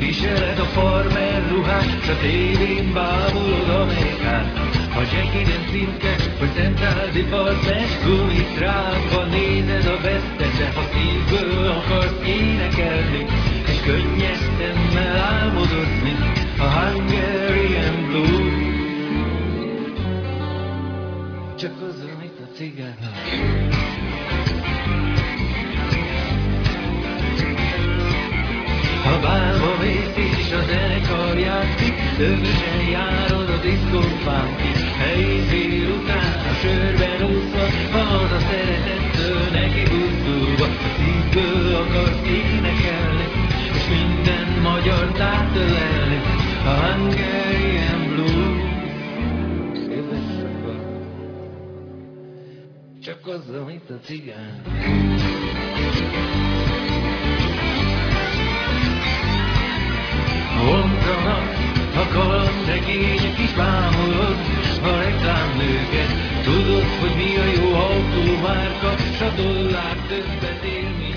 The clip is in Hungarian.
Viseled a farmer ruhát, s a tévén bámulod a mekát. A Jackiden címke, vagy Centrádi partner, gumitrámba nézed a vesztet, de ha szívből akarsz énekelni, és könnyes szemmel álmodozni, a Hungarian Blues. Csak az, amit a cigán. Ha bálba mész és a zenekar játszik, dögösen járod a diszkófánkig. Helyzél után a sörben úszva, haza szeretettől neki buzdulva. A szívből akarsz énekelni, és minden magyart átölelni, a Hungarian Blues. Csak az, amit a cigán. Mondanak a kalandregények is, bámulod a reklámnőket. Tudod, hogy mi a jó autómárka, s a dollár többet ér, mint